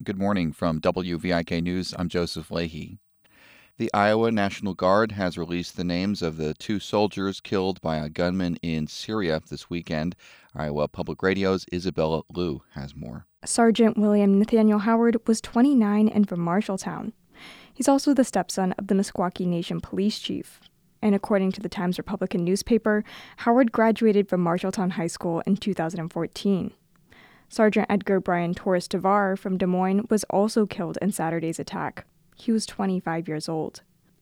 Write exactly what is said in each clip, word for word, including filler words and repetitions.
Good morning from W V I K News. I'm Joseph Leahy. The Iowa National Guard has released the names of the two soldiers killed by a gunman in Syria this weekend. Iowa Public Radio's Isabella Liu has more. Sergeant William Nathaniel Howard was twenty-nine and from Marshalltown. He's also the stepson of the Meskwaki Nation police chief. And according to the Times-Republican newspaper, Howard graduated from Marshalltown High School in two thousand fourteen. Sergeant Edgar Brian Torres Tavar from Des Moines was also killed in Saturday's attack. He was twenty-five years old.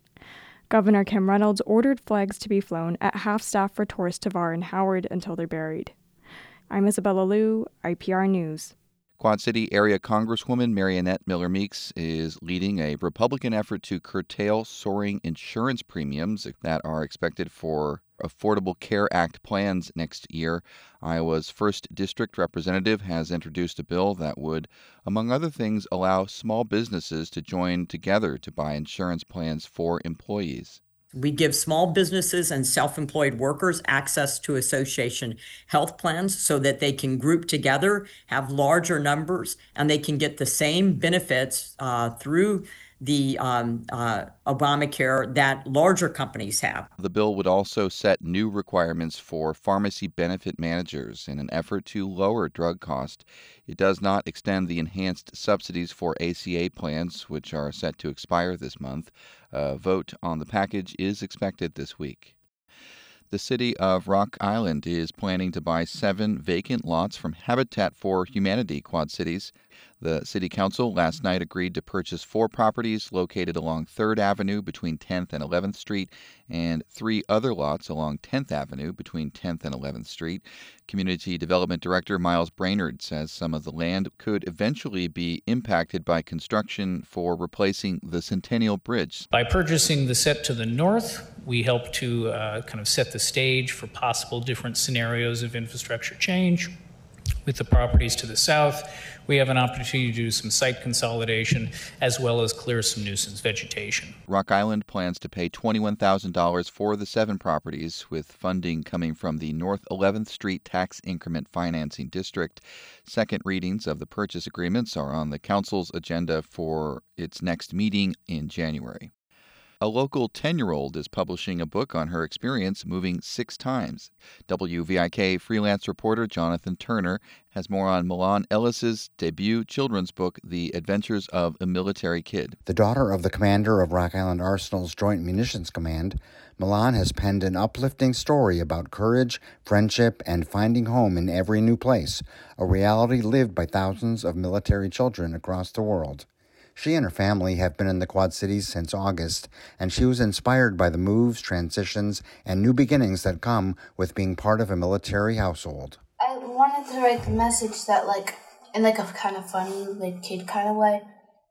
Governor Kim Reynolds ordered flags to be flown at half-staff for Torres Tavar and Howard until they're buried. I'm Isabella Liu, I P R News. Quad City area Congresswoman Mariannette Miller Meeks is leading a Republican effort to curtail soaring insurance premiums that are expected for Affordable Care Act plans next year. Iowa's first district representative has introduced a bill that would, among other things, allow small businesses to join together to buy insurance plans for employees. We give small businesses and self-employed workers access to association health plans so that they can group together, have larger numbers, and they can get the same benefits uh, through the um, uh, Obamacare that larger companies have. The bill would also set new requirements for pharmacy benefit managers in an effort to lower drug cost. It does not extend the enhanced subsidies for A C A plans, which are set to expire this month. A vote on the package is expected this week. The city of Rock Island is planning to buy seven vacant lots from Habitat for Humanity Quad Cities. The city council last night agreed to purchase four properties located along third Avenue between tenth and eleventh Street and three other lots along tenth Avenue between tenth and eleventh Street. Community Development Director Miles Brainerd says some of the land could eventually be impacted by construction for replacing the Centennial Bridge. By purchasing the set to the north, we help to uh, kind of set the stage for possible different scenarios of infrastructure change. With the properties to the south, we have an opportunity to do some site consolidation as well as clear some nuisance vegetation. Rock Island plans to pay twenty-one thousand dollars for the seven properties, with funding coming from the North eleventh Street Tax Increment Financing District. Second readings of the purchase agreements are on the council's agenda for its next meeting in January. A local ten-year-old is publishing a book on her experience moving six times. W V I K freelance reporter Jonathan Turner has more on Milan Ellis's debut children's book, The Adventures of a Military Kid. The daughter of the commander of Rock Island Arsenal's Joint Munitions Command, Milan has penned an uplifting story about courage, friendship, and finding home in every new place, a reality lived by thousands of military children across the world. She and her family have been in the Quad Cities since August, and she was inspired by the moves, transitions, and new beginnings that come with being part of a military household. I wanted to write the message that, like, in like a kind of funny, like, kid kind of way,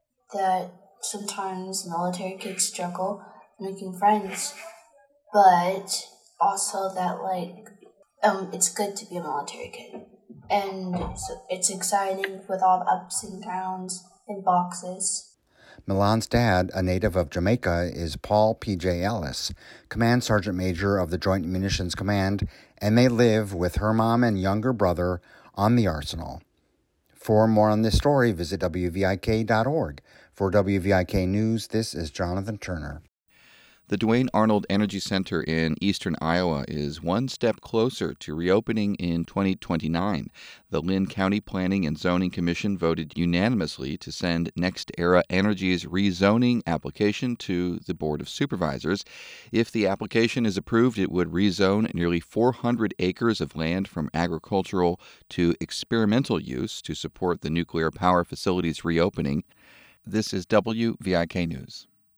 that sometimes military kids struggle making friends, but also that, like, um, it's good to be a military kid, and so it's exciting with all the ups and downs in boxes. Milan's dad, a native of Jamaica, is Paul P J Ellis, Command Sergeant Major of the Joint Munitions Command, and they live with her mom and younger brother on the Arsenal. For more on this story, visit W V I K dot org. For W V I K News, this is Jonathan Turner. The Duane Arnold Energy Center in eastern Iowa is one step closer to reopening in twenty twenty-nine. The Lynn County Planning and Zoning Commission voted unanimously to send NextEra Energy's rezoning application to the Board of Supervisors. If the application is approved, it would rezone nearly four hundred acres of land from agricultural to experimental use to support the nuclear power facility's reopening. This is W V I K News.